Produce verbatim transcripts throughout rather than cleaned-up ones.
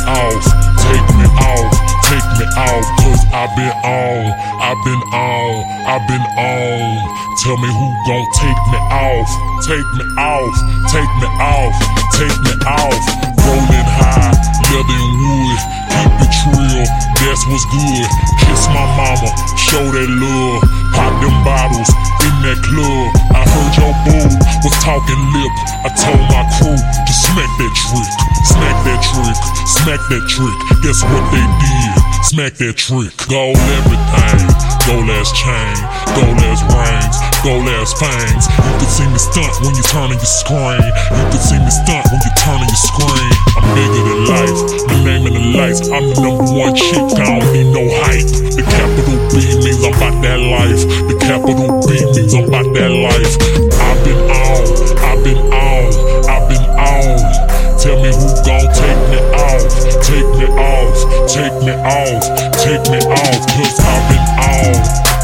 off, take me off, take me off, cause I've been on, I've been on, I've been on. Tell me who gon' take me off, take me off, take me off, take me off. Rolling high, leather and wood, keep it trill, that's what's good. Kiss my mama, show that love, pop them bottles in that club. I heard your boo was talking lip, I told my crew to smack that trick, smack that trick, smack that trick. Guess what they did? Smack that trick. Gold everything, gold ass chain, gold ass rings, gold ass fangs. You can see me stunt when you turn on your screen. You can see me stunt when you turn on your screen. I'm bigger than life, my name in the lights. I'm the number one chick, I don't need no hype. The capital B means I'm about that life. The capital B means I'm about that life. I've been on, I've been on, I've been on. Tell me who gon' take me off, take me off, take me off, take me off, cause I've been on.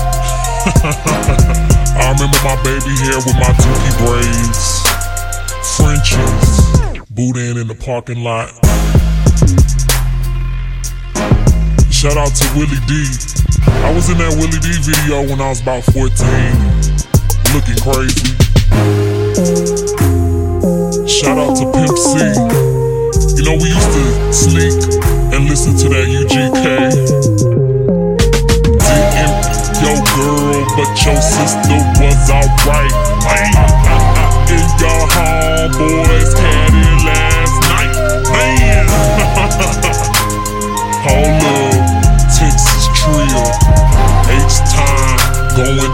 I remember my baby hair with my dookie braids, Frenchies, boudin in the parking lot. Shout out to Willie D. I was in that Willie D video when I was about fourteen, looking crazy. Shout out to Pimp C. You know, we used to sneak and listen to that U G K. Didn't your girl, but your sister was alright. Man, and your homeboys had it last night. Man, hold up, Texas Trill, H-Time, going